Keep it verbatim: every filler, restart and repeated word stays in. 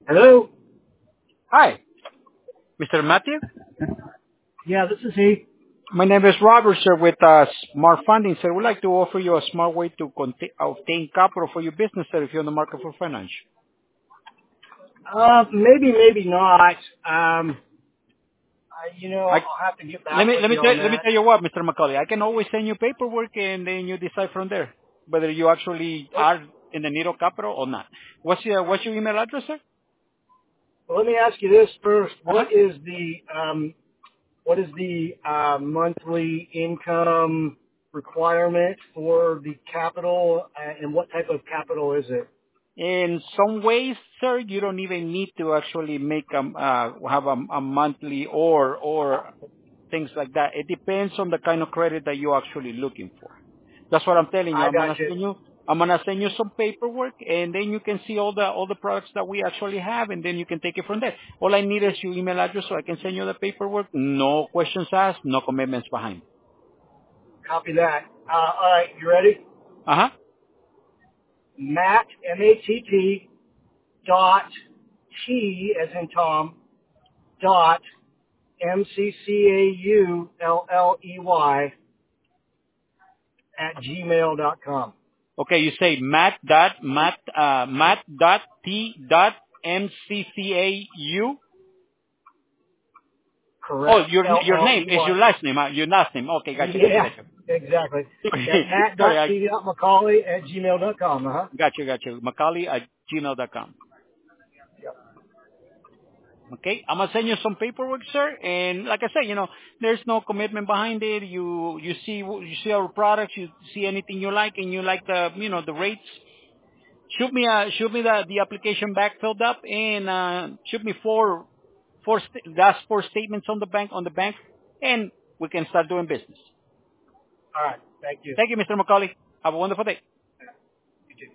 Hello? Hi, Mister Matthew. Yeah, this is he. My name is Robert, sir, with uh, Smart Funding, sir. We'd like to offer you a smart way to conti- obtain capital for your business, sir, if you're on the market for finance. Uh, maybe, maybe not. Um, I, you know, I, I'll have to get let back me with let me you tell on let me that. tell you what, Mister McCauley. I can always send you paperwork, and then you decide from there whether you actually What, are in the need of capital or not. What's your what's your email address, sir? well, let me ask you this first. Uh-huh. What is the, um, what is the, uh, monthly income requirement for the capital, uh, and what type of capital is it? In some ways, sir, you don't even need to actually make a uh, have a, a monthly or or things like that. It depends on the kind of credit that you're actually looking for. That's what I'm telling you. I I'm got gonna you. send you I'm gonna send you some paperwork, and then you can see all the all the products that we actually have, and then you can take it from there. All I need is your email address so I can send you the paperwork. No questions asked, no commitments behind. Copy that. Uh, all right, you ready? Uh huh. Matt, M A T T, dot T as in Tom, dot M C C A U L L E Y at gmail dot com. Okay, you say Matt dot Matt uh, Matt dot T dot M C C A U. Oh, Correct. your L your L name E is Y. your last name. Uh, your last name. Okay, gotcha, gotcha, Yeah, gotcha. exactly. At Sorry, I matt.t.mccauley at gmail dot com. Uh-huh. gotcha, gotcha. Macaulay at gmail dot com. Yep. Okay, I'm gonna send you some paperwork, sir. And like I said, you know, there's no commitment behind it. You you see you see our products, you see anything you like, and you like the you know the rates. Shoot me uh shoot me the the application back filled up, and uh shoot me four four st- last four statements on the bank on the bank, and we can start doing business. All right. Thank you. Thank you, Mister Macaulay. Have a wonderful day. You too.